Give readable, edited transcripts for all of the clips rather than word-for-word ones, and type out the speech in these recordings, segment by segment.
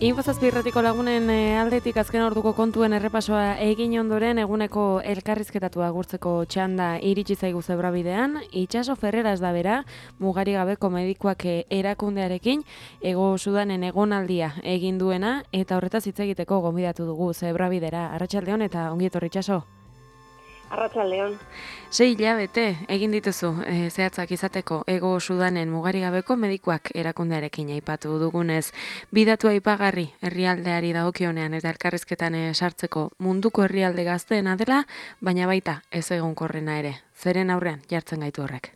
Infozazpirratiko lagunen aldetik azken orduko kontuen errepasoa egin ondoren eguneko elkarrizketatu agurtzeko txanda iritsi zaigu zebrabidean. Itxaso Ferreras da bera, mugari gabeko medikuak erakundearekin Hego Sudanen egonaldia egin duena eta horretaz hitz egiteko gonbidatu dugu zebrabidera. Arratsaldeon eta ongi etorri Itxaso. Arratsaldeon. 6 hilabete egin dituzu zehatzak izateko Hego Sudanen mugari gabeko medikuak erakundearekin aipatu dugunez. Bidatu aipagarri herrialdeari dagokionean eta elkarrizketan sartzeko munduko herrialde gazteena dela, baina baita ez egonkorrena ere. Zeren aurrean jartzen gaitu horrek?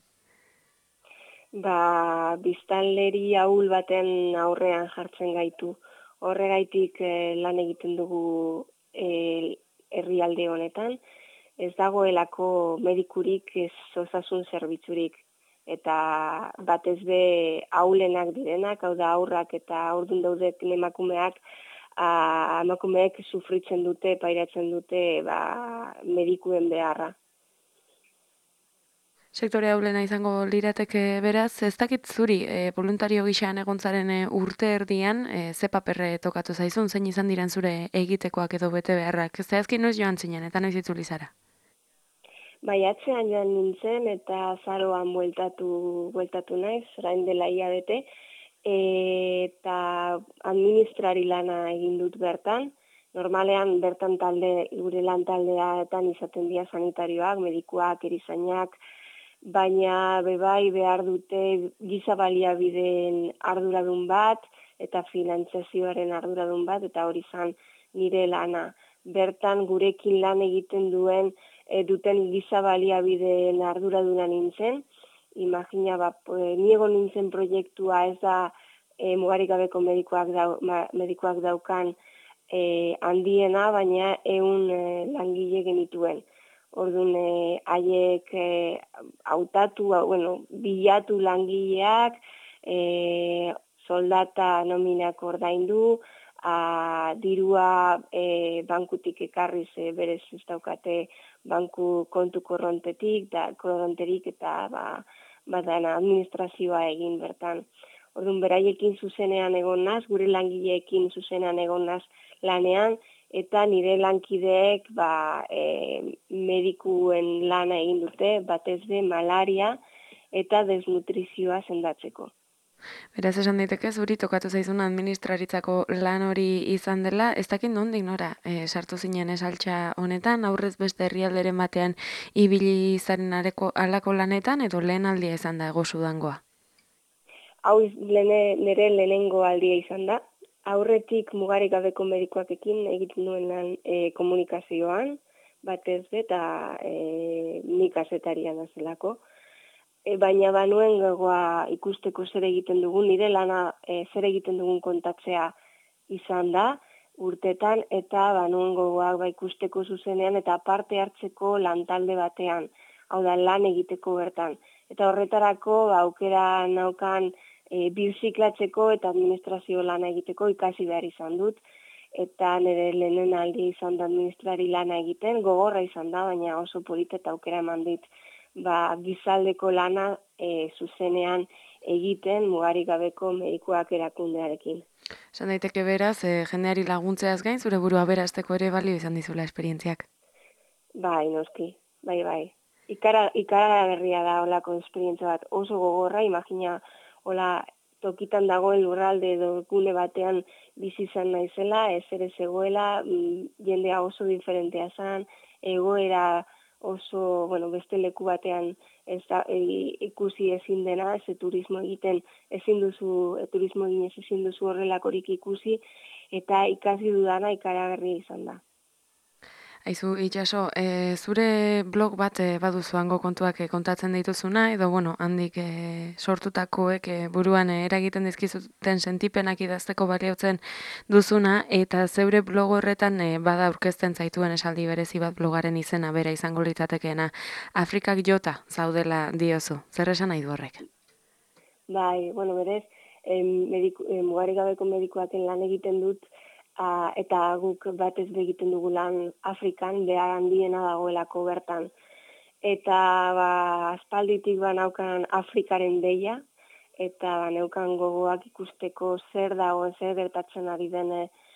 Biztanleri ahul baten aurrean jartzen gaitu. Horregaitik lan egiten dugu herrialde honetan. Ez dagoelako medikurik, ez osasun zerbitzurik. Eta batez be ahulenak direnak, hau da aurrak eta haurdun daudek emakumeak, emakumeek sufritzen dute, pairatzen dute medikuen beharra. Sektore ahulena izango lirateke beraz, ez dakit zuri voluntario gixan egontzaren urte erdian, ze paperre tokatu zaizun, zein izan diren zure egitekoak edo bete beharrak. Zehazki noiz joan zinen eta noiz itzuli zara? Atzean joan nintzen eta azaroan bueltatu naiz, orain dela hilabete, eta administrari lana egin dut bertan. Normalean bertan gure lan taldeetan izaten dira sanitarioak, medikuak, erizainak, baina bebai behar dute giza baliabideen arduradun bat eta finantzazioaren arduradun bat, eta hori izan nire lana. Bertan gurekin lan egiten duten giza baliabideen arduraduna nintzen. Imagina, ni egon nintzen proiektua ez da mugarik gabeko medikuak daukan handiena, baina 100 langile genituen. Orduan, haiek bilatu langileak, soldata nominak ordaindu, dirua bankutik ekarriz berez ez daukate banku kontu korronterik eta administrazioa egin bertan. Orduan, beraiekin zuzenean egon naz, gure langileekin zuzenean egon naz lanean, eta nire lankideek medikuen lana egin dute, batez be malaria eta desnutrizioa sendatzeko. Beraz esan daiteke zuri tokatu zaizun administraritzako lan hori izan dela, ez dakit nondik nora sartu zinen esaltxa honetan, aurrez beste herrialderen batean ibili zaren alako lanetan edo lehen aldia izan da Hego Sudangoa? Hau nire lehenengo aldia izan da. Aurretik mugarik gabeko medikuakekin egiten nuen lan komunikazioan, batez be eta nik kazetarian azelako. Baina banuen gogoa ikusteko zer egiten dugun, nire lana zer egiten dugun kontatzea izan da urtetan, eta banuen gogoak ikusteko zuzenean eta parte hartzeko lantalde batean, hau da lan egiteko bertan. Eta horretarako aukera naukan birziklatzeko eta administrazio lana egiteko ikasi behar izan dut, eta nire lehenen aldi izan da administrari lana egiten, gogorra izan da, baina oso polita eta aukera eman dit gizaldeko lana zuzenean egiten mugarik gabeko medikuak erakundearekin. Esan daiteke beraz, jendeari laguntzeaz gain, zure burua berazteko ere balio izan dizula esperientziak. Bai, noski, bai. Ikaragarria da olako esperientzia bat, oso gogorra, imagina hola tokitan dagoen lurralde edo gune batean bizi izan naizela, ez ere zegoela, jendea oso diferentea zen, egoera oso, beste leku batean ikusi ezin dena, turismo egiten ezin duzu horrelakorik ikusi, eta ikasi dudana ikaragarria izan da. Aizu, Itxaso, zure blog bat baduzu hango kontuak kontatzen dituzuna, edo handik sortutakoek buruan eragiten dizkizuten sentipenak idazteko baliotzen duzuna, eta zeure blog horretan bada aurkezten zaituen esaldi berezi bat blogaren izena bera izango litzatekeena. Afrikak jota zaudela diozu. Zer esan nahi du horrek? Bai, berez, mugarik gabeko medikuaken lan egiten dut, eta guk batez egiten dugu lan Afrikan, behar handiena dagoelako bertan. Eta aspalditik banaukan Afrikaren deia, eta neukan gogoak ikusteko zer dagoen, zer gertatzen ari den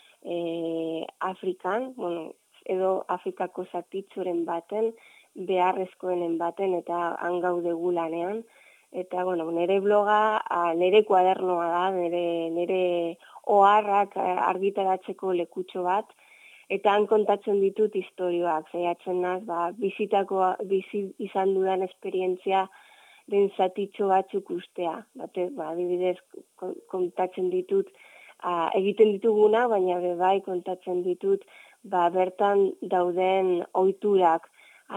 Afrikan, bueno, edo Afrikako zatitzuren baten, beharrezkoenen baten, eta han gaude gu lanean. Eta, bueno, nire bloga, nire kuadernoa da, nire oharrak argitaratzeko lekutxo bat, eta han kontatzen ditut istorioak, saiatzen naz, bizi izan dudan esperientzia den zatitxo batzuk ustea. Adibidez, kontatzen ditut, egiten dituguna, baina bai kontatzen ditut, bertan dauden ohiturak,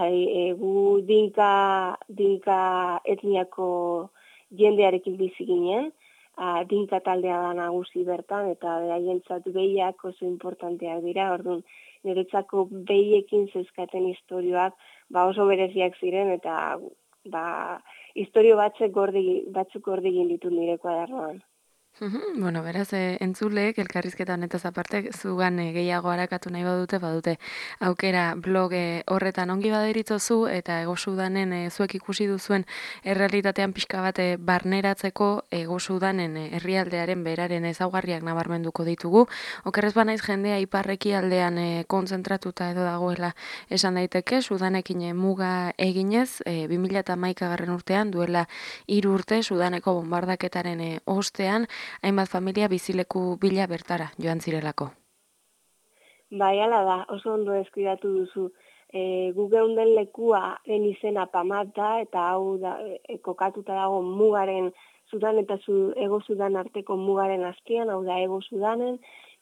gu dinka etniako jendearekin bizi ginen, dinka taldea da nagusi bertan, eta beraientzat behiak oso importanteak dira, orduan niretzako behiekin zezkaten istorioak oso bereziak ziren, eta istorio batzuk gorde egin ditut nire kuadernoan. Bueno, beraz, entzuleek, elkarrizketa honetaz aparte, zugan gehiago harakatu nahi badute aukera blog horretan ongi baderitzozu, eta Ego Sudanen zuek ikusi duzuen errealitatean pixka bat barneratzeko Ego Sudanen herrialdearen beraren ezaugarriak nabarmenduko ditugu. Okerrez banaiz jendea iparreki aldean kontzentratuta edo dagoela esan daiteke, Sudanekin muga eginez, 2011 urtean, duela 3 urte, Sudaneko bombardaketaren ostean, hainbat familia bizileku bila bertara joan zirelako. Bai, ala da, oso ondo eskidatu duzu. Gu geunden lekuaren izena Pamat da, eta hau da, kokatuta dago mugaren, Sudan eta Ego Sudan arteko mugaren azpian, hau da Ego Sudanen,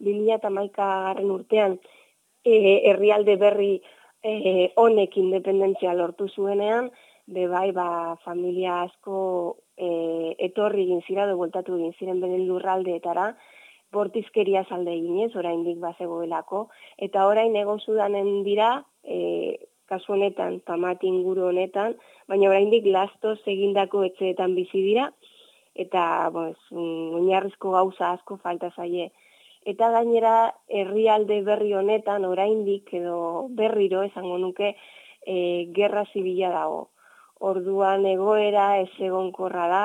2011 urtean herrialde berri honek independentzia lortu zuenean, familia asko etorri egin zira, bueltatu egin ziren bere lurraldeetara, bortizkeria salde eginez, oraindik bazegoelako, eta orain Ego Sudanen dira, kasu honetan, Pamat inguru honetan, baina oraindik lastoz egindako etxeetan bizi dira, eta oinarrizko gauza asko falta zaie. Eta gainera herrialde berri honetan oraindik edo berriro esango nuke gerra zibila dago. Orduan egoera ez egonkorra da,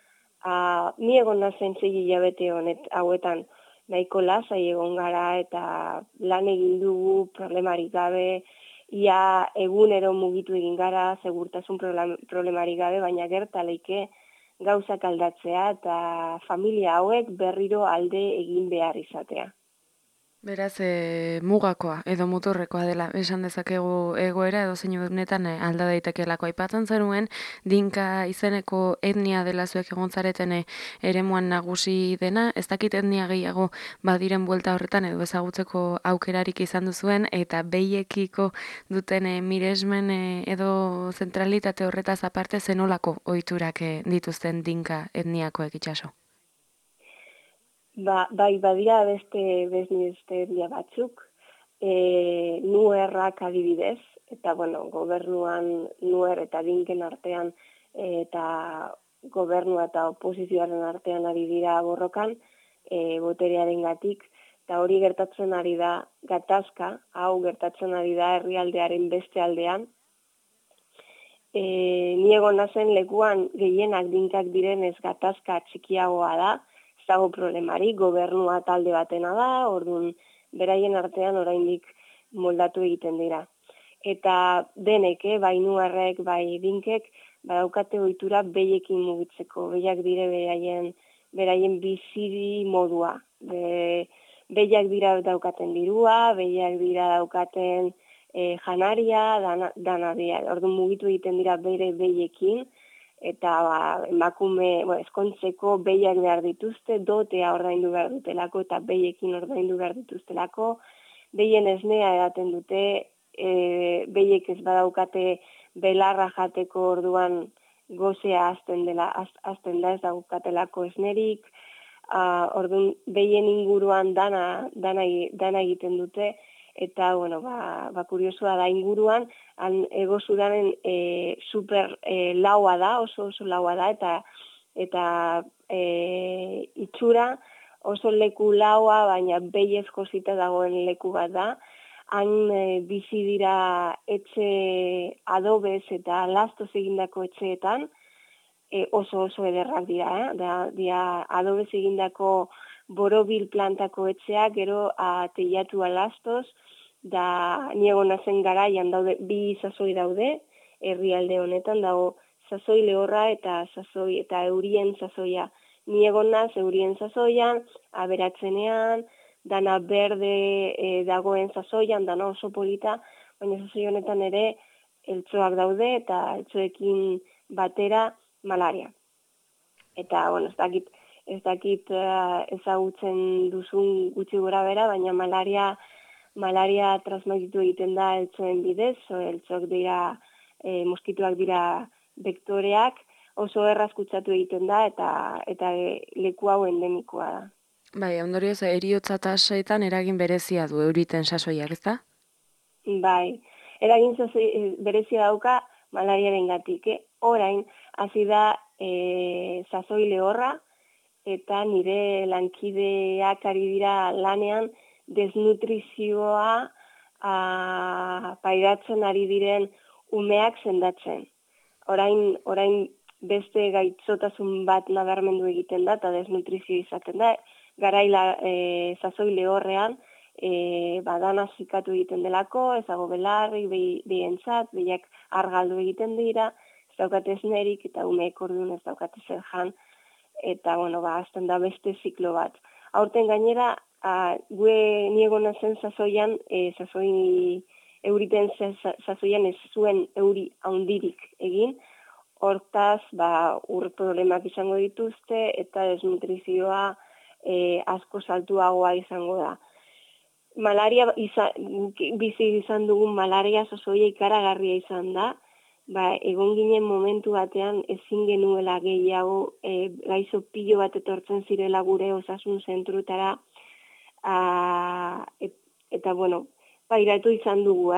ni egon nazen 6 hilabete hauetan nahiko lasai egon gara eta lan egin dugu problemarik gabe, ia egunero mugitu egin gara, segurtasun problemarik gabe, baina gertaleike gauzak aldatzea eta familia hauek berriro alde egin behar izatea. Beraz, mugakoa edo muturrekoa dela esan dezakegu egoera edo zein honetan alda daitekeelako. Aipatzen zenuen dinka izeneko etnia dela zuek egon zareten eremuan nagusi dena, ez dakit etnia gehiago badiren buelta horretan edo ezagutzeko aukerarik izan duzuen, eta behiekiko duten miresmen edo zentralitate horretaz aparte zenolako ohiturak dituzten dinka etniakoek itxaso? Badira beste herria batzuk, nuerrak adibidez, eta gobernuan nuer eta dinken artean, eta gobernua eta oposizioaren artean ari dira borrokan, boterearengatik, eta hori gertatzen ari da gatazka, hau gertatzen ari da herrialdearen beste aldean. Ni egon nazen lekuan gehienak dinkak direnez gatazka txikiagoa da, dago problemari, gobernua talde batena da, orduan beraien artean oraindik moldatu egiten dira. Eta denek, bai nuarrek, bai dinkek, badaukate ohitura behiekin mugitzeko, behiak dire beraien biziri modua. Behiak dira daukaten dirua, behiak dira daukaten janaria, dana dira. Orduan mugitu egiten dira bere behiekin, eta emakume eskontzeko behiak behar dituzte, dotea ordaindu behar dutelako, eta behiekin ordaindu behar dituztelako, behien esnea edaten dute, behiek ez badaukate belarra jateko orduan gozea azten da ez daukatelako esnerik, orduan behien inguruan dana egiten dute, eta, kuriosua da inguruan, Ego Sudanen super laua da, oso laua da, eta itxura oso leku laua, baina behiez josita dagoen leku bat da. Han bizi dira etxe adobez eta lastoz egindako etxeetan, oso ederrak dira, dira adobez egindako borobil plantako etxeak, gero teiatu alastoz, da niegona zen garaian daude, bi sasoi daude, herrialde honetan dago sasoi lehorra eta eurien sasoia. Niegonaz eurien sasoian, aberatzenean, dana berde dagoen sasoian, dana oso polita, baina sasoi honetan ere eltzoak daude eta eltzoekin batera malaria. Eta, bueno, ez dakit ezagutzen duzun gutxi gora bera, baina malaria transmititu egiten da eltzoen bidez, eltzoak dira, moskituak dira vektoreak, oso erraz kutsatu egiten da, eta leku hau endemikoa da. Bai, ondorioz, eriotza tasetan eragin berezia du euriten sasoiak, ez da? Bai, eragin berezia dauka malariaren gatik. Orain, hasi da sasoi lehorra, eta nire lankideak ari dira lanean desnutrizioa pairatzen ari diren umeak sendatzen. Orain beste gaitzotasun bat nabarmendu egiten da, eta desnutrizio izaten da, garaila sasoi lehorrean, badana zikatu egiten delako, ezago belarri, behientzat, behiak argaldu egiten dira, ez daukate esnerik, eta umeek orduan ez daukate zer jan, eta, bueno, azten da beste ziklo bat. Aurten gainera, gue niegona zen sasoian, euriten sasoian ez zuen euri haundirik egin, hortaz, ur problemak izango dituzte, eta desnutrizioa asko saltuagoa izango da. Malaria, bizi izan dugun malaria sasoia ikaragarria izan da, egon ginen momentu batean ezin genuela gehiago, gaizo pilo bat etortzen zirela gure osasun zentrutara, eta, bueno, pairatu izan dugu,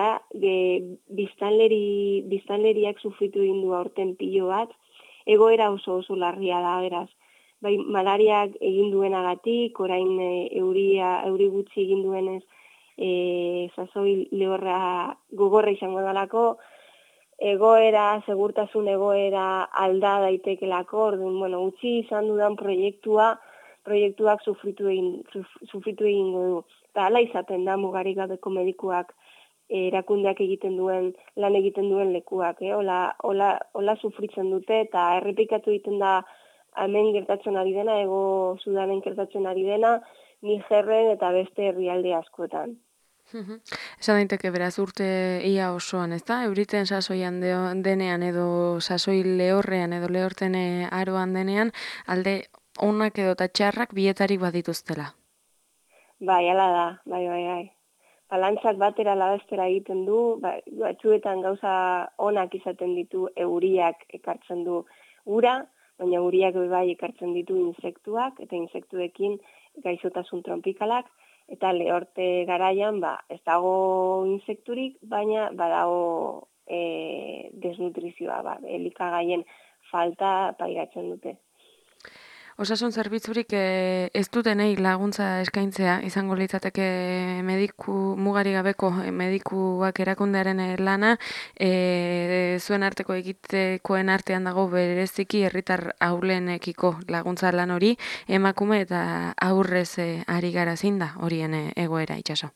biztanleriak sufritu egin du aurten pilo bat, egoera oso larria da, beraz. Bai, malariak egin duenagatik, orain euri gutxi egin duenez, sasoi lehorra gogorra izango dalako, segurtasun egoera alda daitekelako, orduan, bueno, utzi izan dudan proiektuak sufritu egingo du. Eta hala izaten da mugarik gabeko medikuak erakundeak lan egiten duen lekuak, hola sufritzen dute, eta errepikatu egiten da hemen gertatzen ari dena, Hego Sudanen gertatzen ari dena, Nigerren eta beste herrialde askotan. Esan daiteke beraz urte ia osoan, ez da? Euriten sasoian denean edo sasoi lehorrean edo lehorten aroan denean, alde onak edo txarrak bietarik badituztela. Bai, hala da, bai. Balantzak batera labestera egiten du, batzuetan gauza onak izaten ditu euriak ekartzen du ura, baina uriak bai ekartzen ditu insektuak, eta insektuekin gaixotasun tropikalak, eta lehorte garaian, ez dago insekturik, baina badago desnutrizioa, elikagaien falta pairatzen dute. Osasun zerbitzurik ez dutenei laguntza eskaintzea, izango litzateke mugarik gabeko medikuak erakundearen lana, zuen arteko egitekoen artean dago bereziki herritar ahulenekiko laguntza lan hori, emakume eta aurrez ari gara zein da horien egoera itxaso.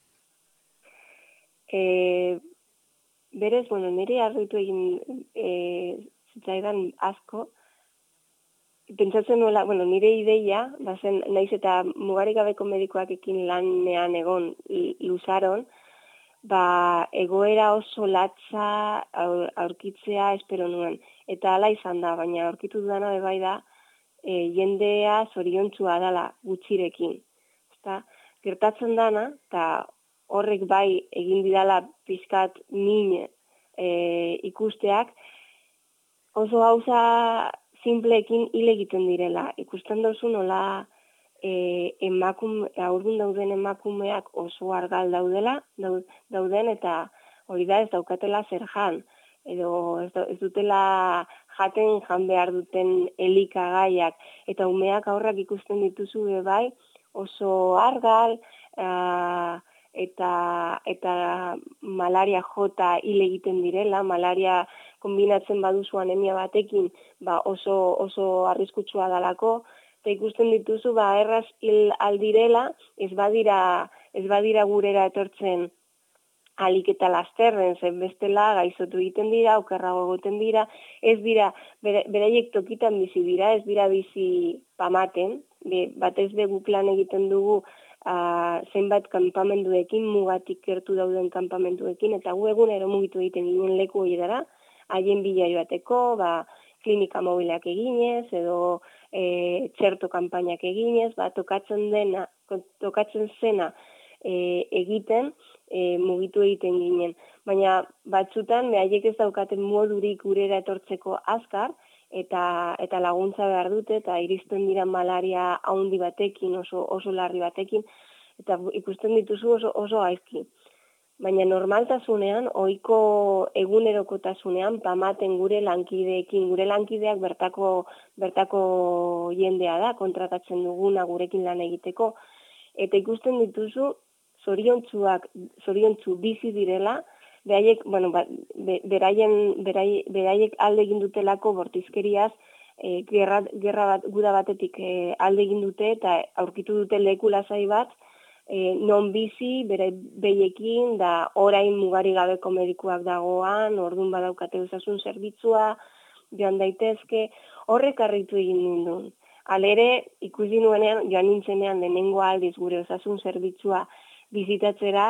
Berez, nire harritu egin zitzaidan asko, pentsatzen nuela, nire ideia, naiz eta mugarik gabeko medikuakekin lanean egon luzaron, egoera oso latza aurkitzea espero nuen. Eta hala izan da, baina aurkitu dudana bai da, jendea zoriontsua dela gutxirekin. Gertatzen dana, eta horrek bai egin bidala pizkat min ikusteak, oso gauza simpleekin hil egiten direla. Ikusten duzu nola haurdun dauden emakumeak oso argal dauden, eta hori da ez daukatela zer jan. Edo ez dutela jan behar duten elikagaiak. Eta umeak aurrak ikusten dituzu bai, oso argal, eta malaria jota hil egiten direla, malaria kombinatzen baduzu anemia batekin, oso arriskutsua dalako, eta ikusten dituzu, erraz hil aldirela, ez badira gurera etortzen alik eta lasterren, zen bestela gaizotu egiten dira, okerrago egoten dira, ez dira, beraiek tokitan bizi dira, ez dira bizi pamaten, batez guk lan egiten dugu zenbat kanpamenduekin, mugatik gertu dauden kanpamenduekin, eta gu egunero mugitu egiten ginen leku horietara, haien bila joateko, klinika mobilak eginez, edo txerto kanpainak eginez, tokatzen zena egiten, mugitu egiten ginen. Baina batzutan, behaiek ez daukaten modurik gurera etortzeko azkar, eta laguntza behar dute, eta iristen dira malaria haundi batekin, oso larri batekin, eta ikusten dituzu oso gaizki. Baina normaltasunean, ohiko egunerokotasunean, pamaten gure lankideak bertako jendea da, kontratatzen duguna gurekin lan egiteko, eta ikusten dituzu, zoriontsu bizi direla, beraiek alde egin dutelako bortizkeriaz, gerra guda batetik alde egin dute, eta aurkitu dute leku lasai bat, non bizi, beiekin, da orain mugari gabeko medikuak dagoan, orduan badaukate osasun zerbitzua, joan daitezke, horrek harritu egin nindun. Halere, ikusi nuenean, joan nintzenean lehenengo aldiz gure osasun zerbitzua bizitatzera,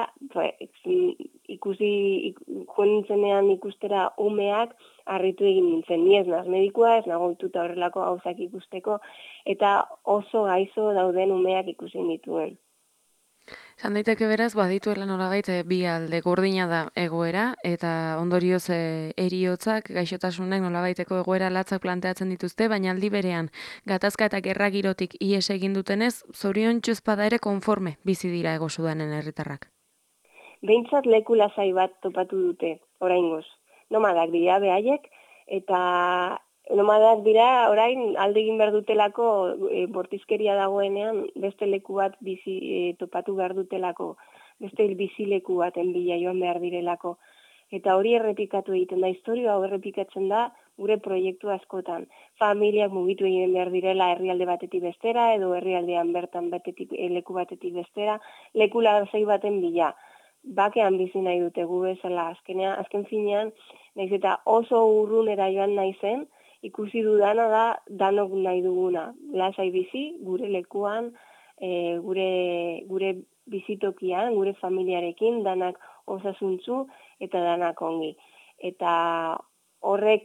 joan nintzenean ikustera umeak, harritu egin nintzen. Ni ez naz medikua, ez nago ituta horrelako gauzak ikusteko, eta oso gaizo dauden umeak ikusi nituen. Esan daiteke beraz, badituela nolabait bi alde gordina da egoera, eta ondorioz heriotzak, gaixotasunek nolabaiteko egoera latzak planteatzen dituzte, baina aldi berean, gatazka eta gerra girotik ihes egin dutenez, zoriontsu bada ere konforme bizi dira Hego Sudanen herritarrak. Behintzat leku lasai bat topatu dute, oraingoz. Nomadak dira behaiek, eta nomadak dira orain alde egin behar dutelako bortizkeria dagoenean beste leku bat topatu behar dutelako, beste bizileku baten bila joan behar direlako. Eta hori errepikatu egiten da, historia hau errepikatzen da gure proiektu askotan. Familiak mugitu egin behar direla herrialde batetik bestera, edo herrialdean bertan leku batetik bestera, leku lasai baten bila. Bakean bizi nahi dute gu bezala, azken finean, nahiz eta oso urrunera joan naizen, ikusi dudana da danok nahi duguna. Lasai bizi, gure lekuan, gure bizitokian, gure familiarekin, danak osasuntzu eta danak ongi. Eta horrek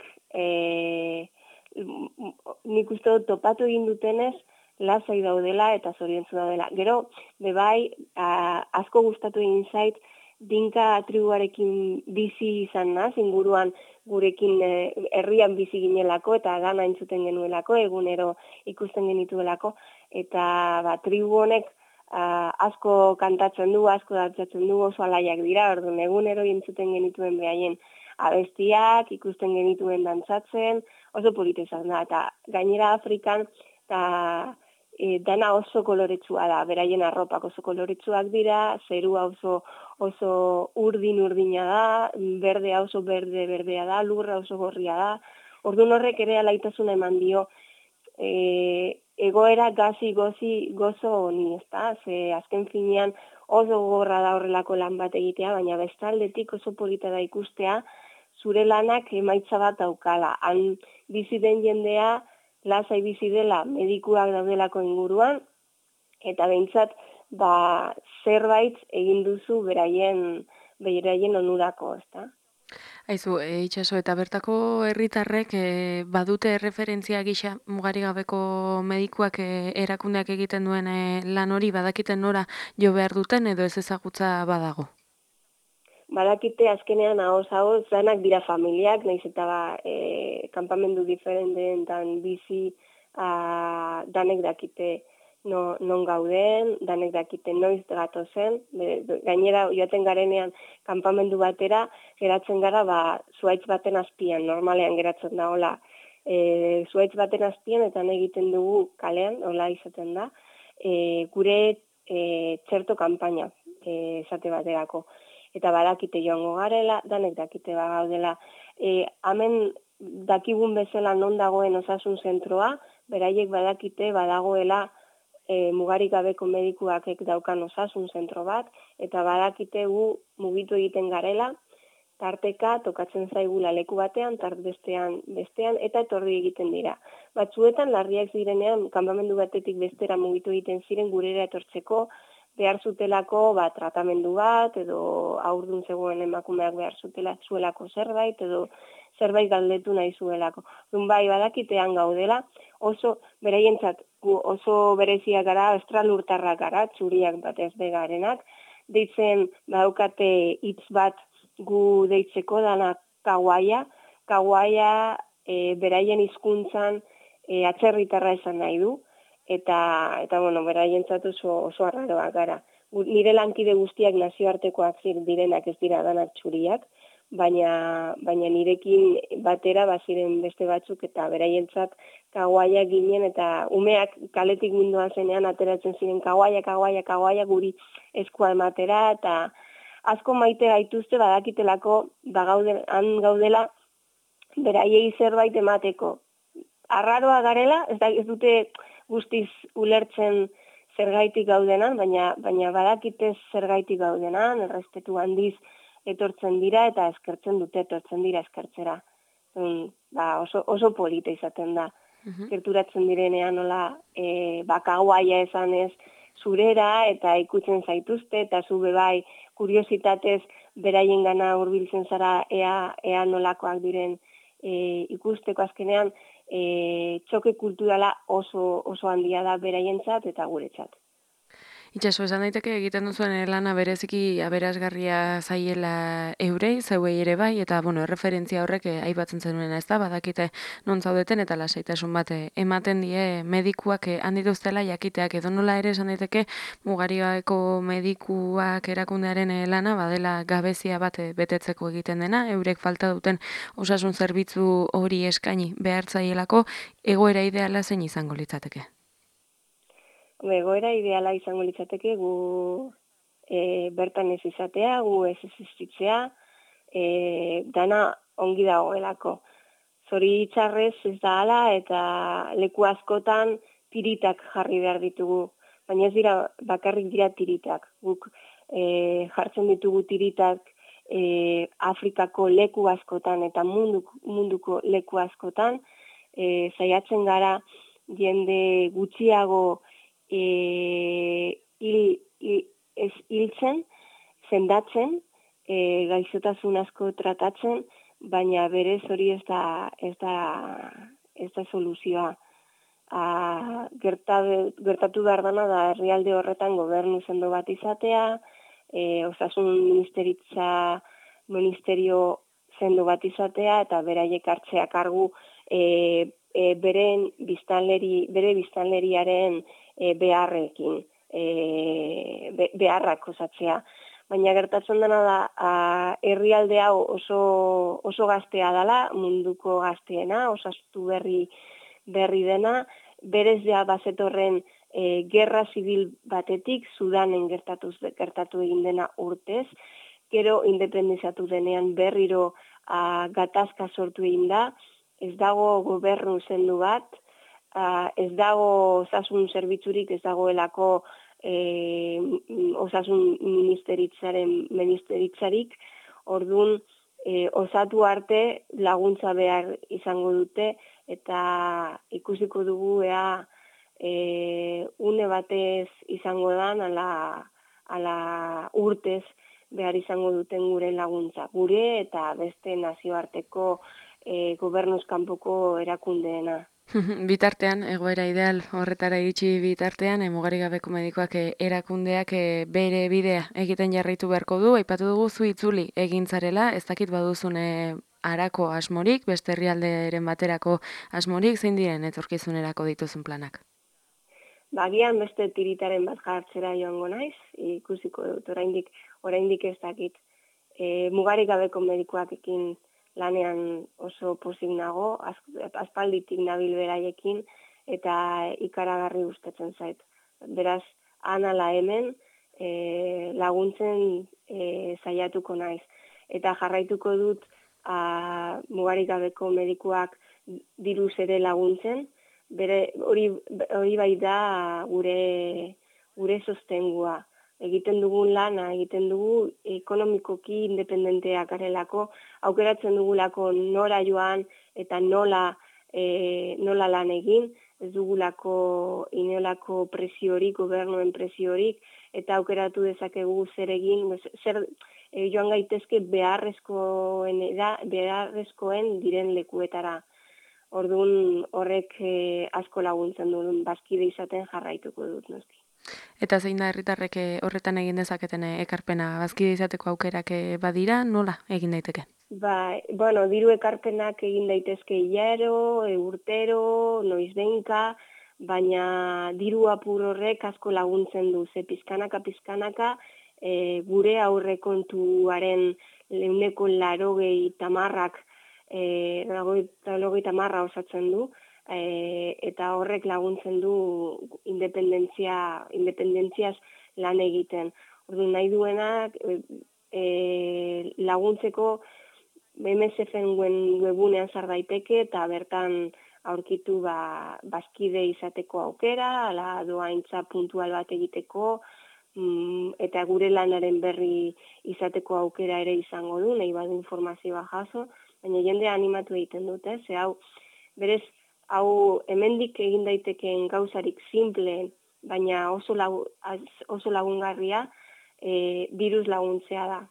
nik uste dut topatu egin dutenez, lasai daudela eta zoriontsu daudela. Gero, bebai, asko gustatu egin zait, dinka tribuarekin bizi izan naz, inguruan gurekin herrian bizi ginelako eta gana entzuten genuelako, egunero ikusten genituelako, eta tribu honek asko kantatzen du, asko dantzatzen du, oso alaiak dira, orduan egunero entzuten genituen behaien abestiak, ikusten genituen dantzatzen, oso polita izan da, eta gainera Afrikan, eta dana oso koloretsua da, beraien arropak oso koloretsuak dira, zerua oso urdina da, berdea oso berdea da, lurra oso gorria da, orduan horrek ere alaitasuna eman dio, egoera gozo honi, ezta? Ze azken finean oso gogorra da horrelako lan bat egitea, baina bestaldetik oso polita da ikustea, zure lanak emaitza bat daukala. Han bizi den jendea, lasai bizi dela, medikuak daudelako inguruan, eta behintzat, zerbait egin duzu beraien onurako, ezta? Aizu, Itxaso, eta bertako herritarrek badute referentzia gisa mugari gabeko medikuak erakundeak egiten duen lan hori, badakiten nora jo behar duten edo ez ezagutza badago? Badakite azkenean ahoz danak dira familiak, nahiz eta kanpamendu diferenteetan bizi danek dakite non gauden, danek dakite noiz gatozen, gainera joaten garenean kanpamendu batera, geratzen gara zuhaitz baten azpian, normalean geratzen da, hola, zuhaitz baten azpian eta egiten dugu kalean, hola izaten da, gure txerto kanpaina esate baterako. Eta badakite joango garela, danek dakite gaudela Hemen dakigun bezala non dagoen osasun zentroa, beraiek badakite badagoela mugarik gabeko medikuakek daukan osasun zentro bat, eta badakite gu mugitu egiten garela, tarteka tokatzen zaigula leku batean, tart bestean, eta etorri egiten dira. Batzuetan, larriak zirenean, kanpamendu batetik bestera mugitu egiten ziren gurera etortzeko, behar zutelako tratamendu bat, edo haurdun zegoen emakumeak behar zuelako zerbait, edo zerbait galdetu nahi zuelako. Bai, badakitean gaudela, oso beraientzat oso bereziak gara, estralurtarrak gara, txuriak batez begarenak, deitzen badaukate hitz bat gu deitzeko dana kawaia. Kawaia beraien hizkuntzan atzerritarra esan nahi du, eta bueno, beraientzat oso arraroak gara. Nire lankide guztiak nazioartekoak direnak, ez dira danak txuriak, baina nirekin batera baziren beste batzuk, eta beraientzat kawaia ginen, eta umeak kaletik munduan zenean ateratzen ziren kawaia guri eskua ematera, eta asko maite gaituzte badakitelako han gaudela beraiei zerbait emateko. Arraroa garela, ez dute guztiz ulertzen zergaitik gaudenan, baina badakite zergaitik gaudenan, errespetu handiz etortzen dira eta eskertzen dute etortzen dira eskertzera. Oso polita izaten da. Gerturatzen direnean nola kawaia esanez zurera eta ikutzen zaituzte, eta zu bebai kuriositatez beraien gana hurbiltzen zara ea nolakoak diren ikusteko. Azkenean txoke kulturala oso handia da beraientzat eta guretzat. Itxaso, esan daiteke egiten duzuen lana bereziki aberasgarria zaiela eurei, zeuei ere bai, eta erreferentzia horrek aipatzen zenuena, ez da, badakite non zaudeten eta lasaitasun bat ematen die medikuak handi duztela jakiteak, edo nola ere esan daiteke mugariko medikuak erakundearen lana, badela gabezia bat betetzeko egiten dena, eurek falta duten osasun zerbitzu hori eskaini behartzaielako, egoera ideala zein izango litzateke? Egoera ideala izango litzateke gu bertan ez izatea, gu ez existitzea, dana ongi dagoelako. Zoritxarrez ez da hala, eta leku askotan tiritak jarri behar ditugu, baina ez dira bakarrik dira tiritak. Guk jartzen ditugu tiritak Afrikako leku askotan eta munduko leku askotan, saiatzen gara jende gutxiago hiltzen, sendatzen, gaixotasun asko tratatzen, baina berez hori ez da soluzioa. Gertatu behar dana da herrialde horretan gobernu sendo bat izatea, osasun ministerio sendo bat izatea, eta beraiek hartzea kargu bere biztanleriaren beharrekin, beharrak osatzea. Baina gertatzen dena da, herrialde hau oso gaztea dela, munduko gazteena, osatu berri dena, berez ja bazetorren gerra zibil batetik, Sudanen gertatu egin dena urtez, gero independiziatu denean berriro gatazka sortu egin da, ez dago gobernu zendu bat, ez dago osasun zerbitzurik, ez dagoelako osasun ministeritzarik, orduan osatu arte laguntza behar izango dute, eta ikusiko dugu ea une batez izango dan, ala urtez behar izango duten gure laguntza. Gure eta beste nazioarteko gobernuz kanpoko erakundeena. Bitartean, egoera ideal horretara iritsi bitartean, mugarik gabeko medikoak erakundeak bere bidea egiten jarraitu beharko du, aipatu dugu zu itzuli egintzarela, ez dakit baduzun harako asmorik, beste herrialderen baterako asmorik, zein diren etorkizunerako dituzun planak? Bagian beste tiritaren bat jartzera joango naiz, ikusiko dut, oraindik ez dakit. Mugarik gabeko medikoakekin lanean oso pozik nago, aspalditik nabil beraiekin, eta ikaragarri gustatzen zait. Beraz, anala hemen laguntzen saiatuko naiz. Eta jarraituko dut mugarik gabeko medikuak diruz ere laguntzen, hori bai da gure sostengua. Egiten dugun lana, egiten dugu ekonomikoki independenteak garelako, aukeratzen dugulako nora joan eta nola lan egin, ez dugulako inolako presiorik, gobernuen presiorik, eta aukeratu dezakegu zer egin, joan gaitezke beharrezkoen diren lekuetara. Orduan horrek asko laguntzen duen, bazkide izaten jarraituko dut noski. Eta zein da herritarrek horretan egin dezaketen ekarpena, bazkide izateko aukerak badira, nola egin daiteke? Diru ekarpenak egin daitezke hilero, urtero, noizbehinka, baina diru apur horrek asko laguntzen du, ze pizkanaka, gure aurrekontuaren 80% osatzen du, eta horrek laguntzen du independentziaz lan egiten. Orduan nahi duenak laguntzeko MSF-en webunean sar daiteke eta bertan aurkitu bazkide izateko aukera, ala doaintza puntual bat egiteko, eta gure lanaren berri izateko aukera ere izango du, nahi badu informazioa jaso, baina jendea animatu egiten dute, ze hau, berez, hau hemendik egin daitekeen gauzarik simple, baina oso lagungarria, diruz laguntzea da.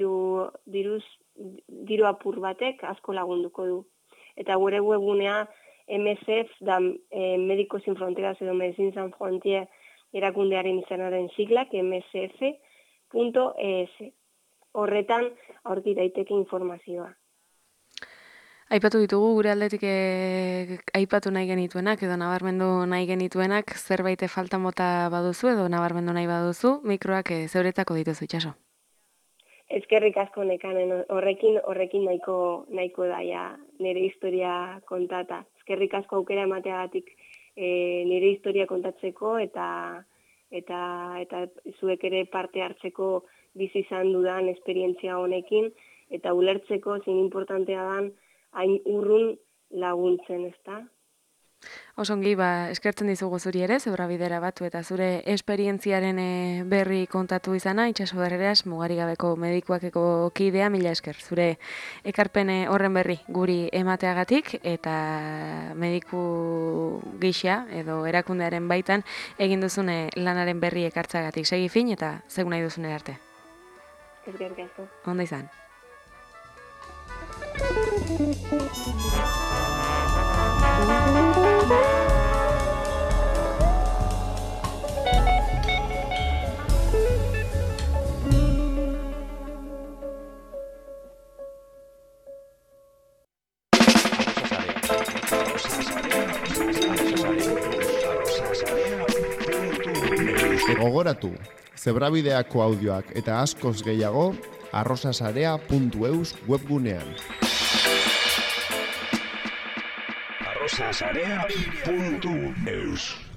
Diru apur batek asko lagunduko du. Eta gure webgunea MSF da Médicos Sin Fronteras edo Medicines Sans Frontières erakundearen izanaren siglak msf.es. Horretan aurki daiteke informazioa. Aipatu ditugu gure aldetik aipatu nahi genituenak edo nabarmendu nahi genituenak, zerbait falta mota baduzu edo nabarmendu nahi baduzu, mikroak zeuretako dituzu, Itxaso. Eskerrik asko nekanen, horrekin nahiko daia nire historia kontata. Eskerrik asko aukera emateagatik nire historia kontatzeko eta zuek ere parte hartzeko bizi izan dudan esperientzia honekin eta ulertzeko zein importantea dan hain urrun laguntzen, ezta? Osongi, eskertzen dizugu zuri ere, Zebrabidera batu eta zure esperientziaren berri kontatu izana, Itxaso Barreras, mugarik gabeko medikuakeko kidea, mila esker, zure ekarpen horren berri guri emateagatik eta mediku gisa edo erakundearen baitan egin duzune lanaren berri ekartzagatik. Segi fin eta zegun nahi duzune arte. Eskerrik asko. Onda izan. Gogoratu, Zebrabideako audioak eta askoz gehiago arrosasarea.eus webgunean. arrosasarea.eus